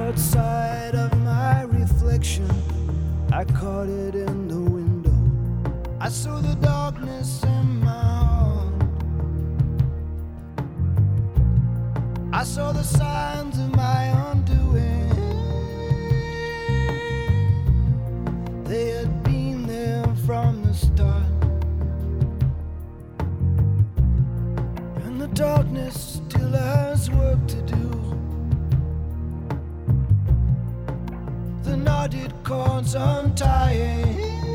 outside of my reflection, I caught it in the window. I saw the darkness in my heart. I saw the signs of my undoing. They had been there from the start, and the darkness still has work to do. The knotted cords untying,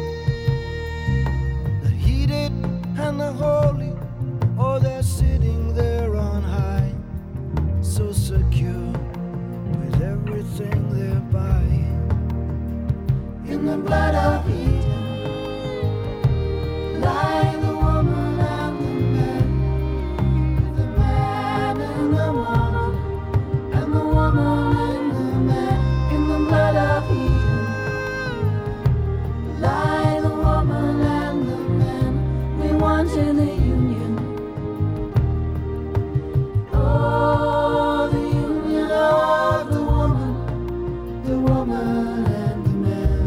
the heated and the holy, oh, they're sitting there on high, so secure with everything they're buying. In the blood of Eden lie the woman and the man, with the man and the woman, and the woman and the man. In the blood of Eden lie the woman and the man. We wanted a union. Oh, the union of the woman and the man.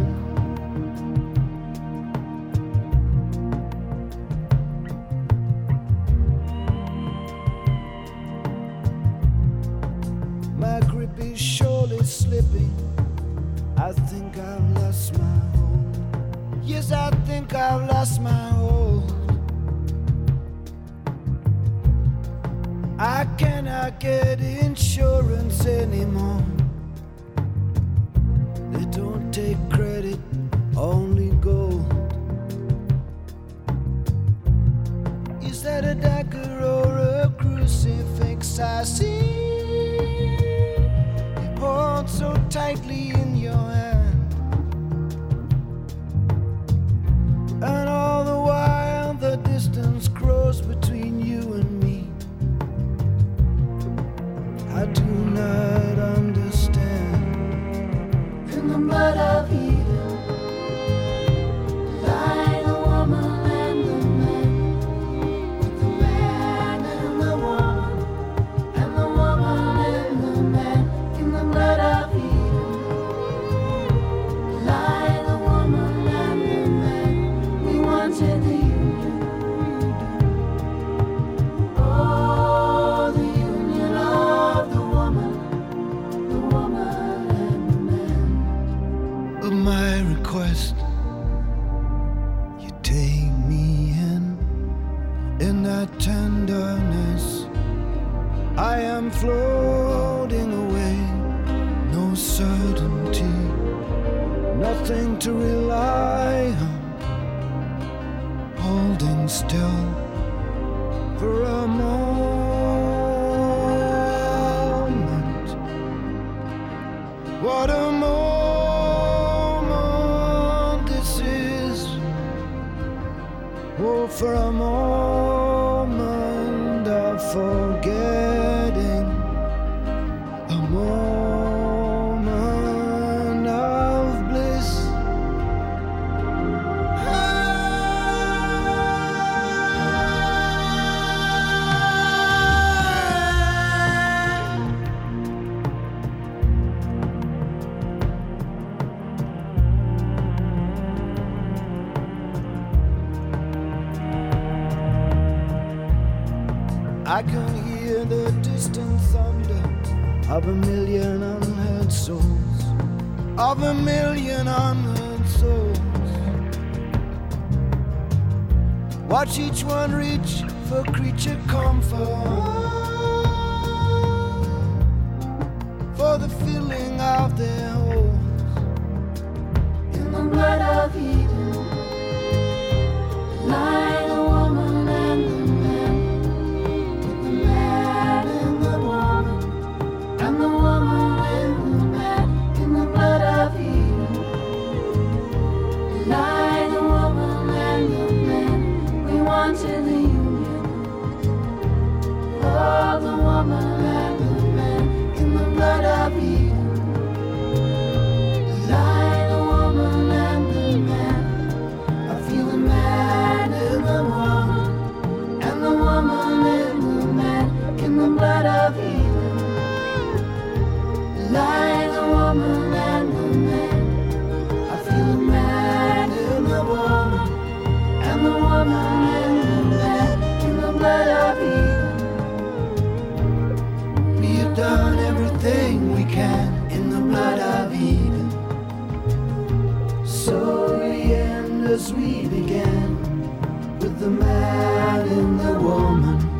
My grip is surely slipping. I think I've lost my hold. Yes, I think I've lost my hold. I cannot get insurance anymore. They don't take credit, only gold. Is that a dagger or a crucifix I see? You hold so tightly in your hand, and all the while the distance grows between you and me. I do not understand. In the blood of Eden lie the woman and the man, with the man and the woman, and the woman and the man. In the blood of Eden lie the woman and the man. We wanted the union. Oh, the union of the woman and the man. Of my request, you take me in that tenderness. I am floating away, no certainty, nothing to rely on, holding still for a moment. What a moment this is. Oh, for a moment of forgetting, a moment of bliss. I can hear the distant thunder of a million unheard souls, of a million unheard souls. Watch each one reach for creature comfort, for the filling of their holes. In the blood of Eden lie the woman and the man, with the man and the woman, and the woman and the man. In the blood of Eden lie the woman and the man. We wanted the union of the woman and the man. In the blood of Eden lie the woman and the man. as we began, with the man and the woman.